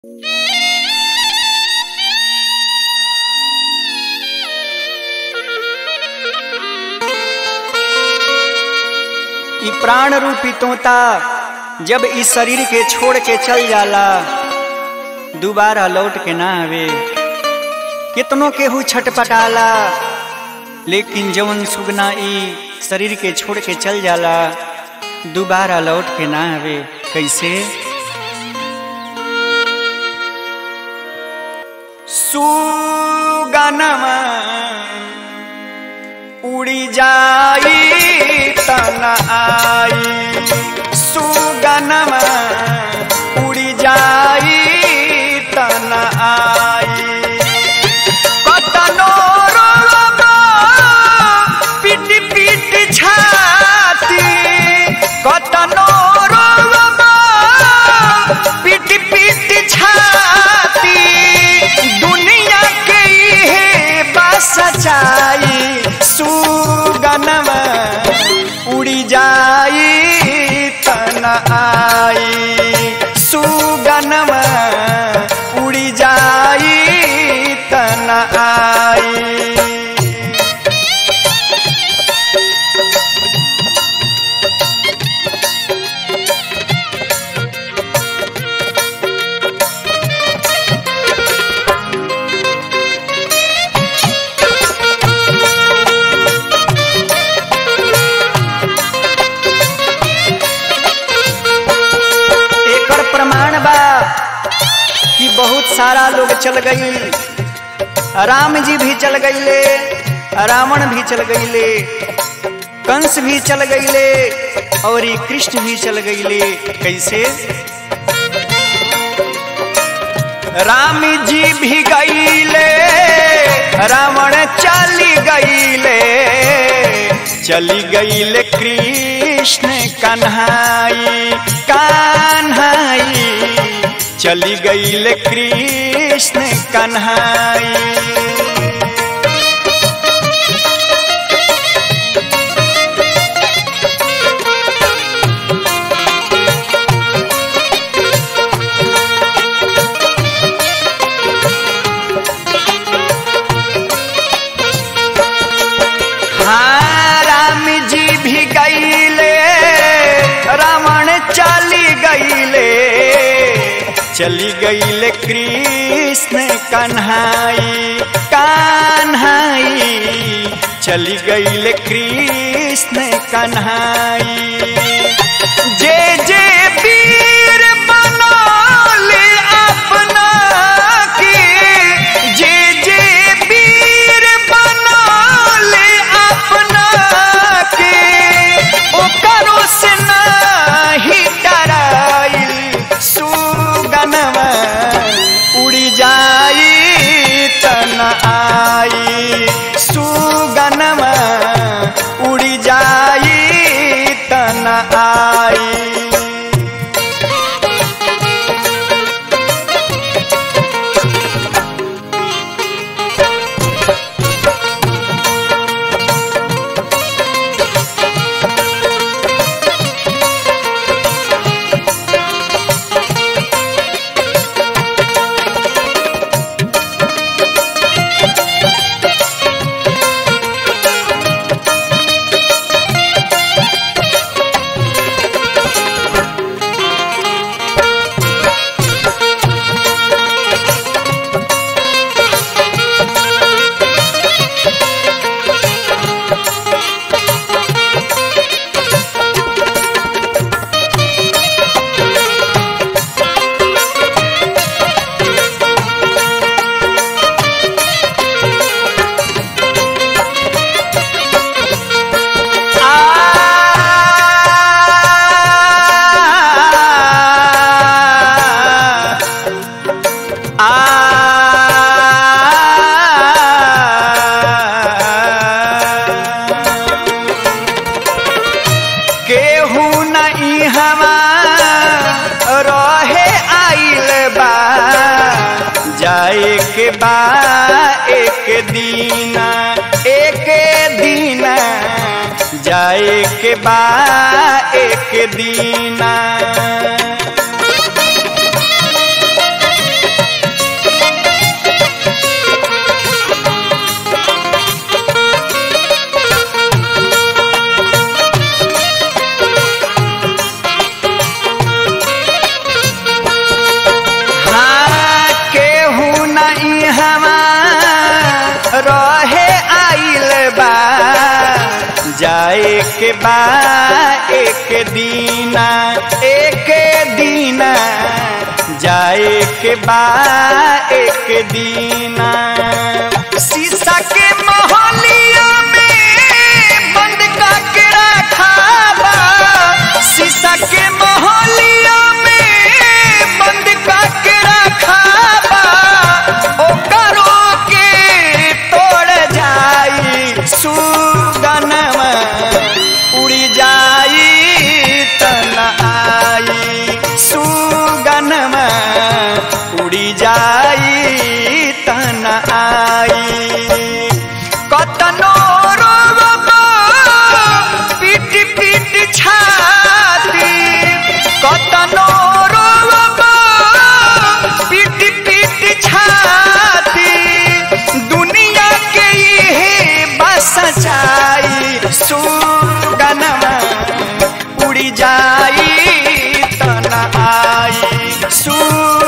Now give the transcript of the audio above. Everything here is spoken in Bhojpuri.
ई प्राण रूपी तोता जब इस शरीर के छोड़ के चल जाला दोबारा लौट के ना आवे। कितनों केहू छटपटाला लेकिन जवन सुगना ई शरीर के छोड़ के चल जाला दोबारा लौट के ना आवे। कैसे? सुगनमा उड़ी जाई तना आई, सुगनमा उड़ी जाई तना आई। कतनो रोबा पीट पीट छाती, कतनो रोबा पीट पीट छाती। दुनिया के है बस सच्चाई, सुगनमा उड़ी जाई तना आई, सुगनमा उड़ी जाई तना आई। प्रमाण बा कि बहुत सारा लोग चल गई, राम जी भी चल गईले, रावण भी चल गईले, कंस भी चल गईले और ये कृष्ण भी चल गईले। कैसे? राम जी भी गईले, रावण चली गईले, चली गईले कृष्ण कन्हाई, कन्हाई चली गईले कृष्ण कन्हाई। हाँ, राम जी भी गईले, रावण चली गईले, चली गईले कृष्ण कन्हाई, कन्हाई चली गईले कृष्ण कन्हाई। जे जे वीर बनौले अपना के, जे जे वीर बनौले अपना के, ओकरो से नहीं डराइल। सुगनमा उड़ी जाई तना आई, सुगनमा उड़ी जाई तना आई। जाए के बा एक दीना, एक दीना जाए के बा एक दीना। रहे आइल बा जाए के बा एक दीना जाए के बा एक दीना शीशा के मोहलिया में बंद करके रखा बा शीशा के मोहलिया में बंद करके रखा बा ओकरो के तोड़ जाई सुगनमा उड़ी जाई तना आई सुगनमा उड़ी जाई तना आई कतनो रोबो पीट पीट छाती कतनो रोबो पीट पीट छाती दुनिया के ये बस सच्चाई सुगनमा उड़ी जाई तना आई